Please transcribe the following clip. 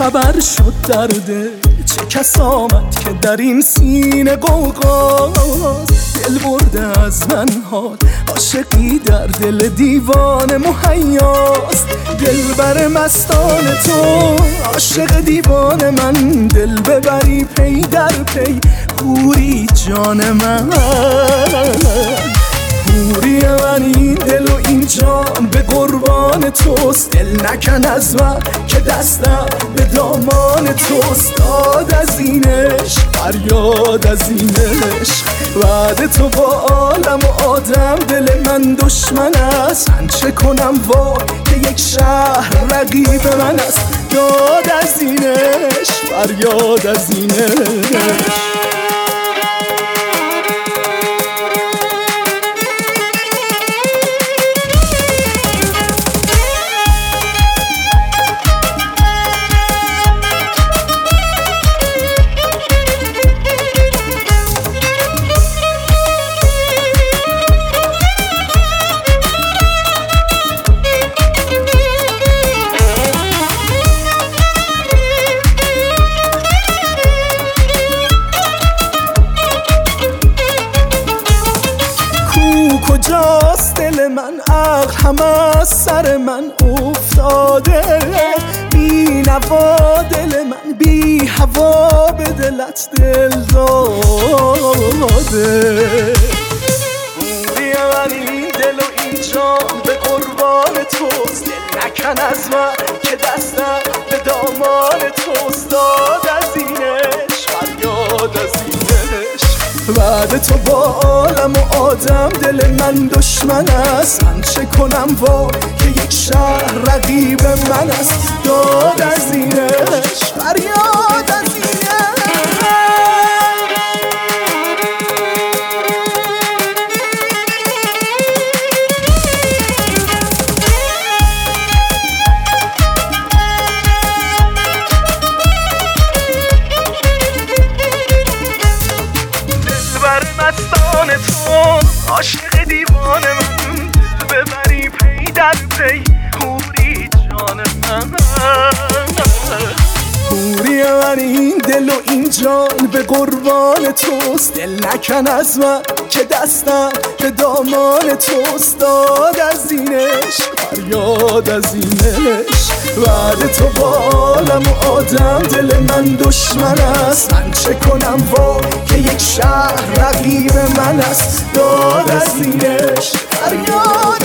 خبر شد درده چه کس آمد که در این سینه غوغاست. دل برده از من حال عاشقی در دل دیوانه مهیاست. دل بر مستان تو عاشق دیوانه من، دل ببری پی در پی حوری جان من. حوری من این دل و این جان به قربان توست. دل نکن از من که دستم به دامان توست. داد از این عشق فریاد از این عشق، بعد تو با عالم و آدم دل من دشمن است. من چه کنم وا که یک شهر رقیب من است. داد از این عشق فریاد از این عشق. کجاست دل من؟ عقل همه از سر من افتاده. بی نوا دل من، بی هوا به دلت دل داده. بوری من این دل و این جان به قربان توست. دل نکن از من که دستم به دامان توست. داد از این عشق فریاد از این عشق، بعد تو با عالم و آدم دل من دشمن است. من چه کنم وا که یک شهر رقیب من است. داد از این عشق فریاد از این مستان تو عاشق دیوانه من، دل ببری پی در پی حوری جان من. حوری من این دل و این جان به قربان توست. دل نکن از من که دستم به دامان توست. داد از این عشق فریاد از این عشق، بعد تو با عالم و آدم دل من دشمن است. من چه کنم وا که یک شهر رقیب من است. داد از این عشق فریاد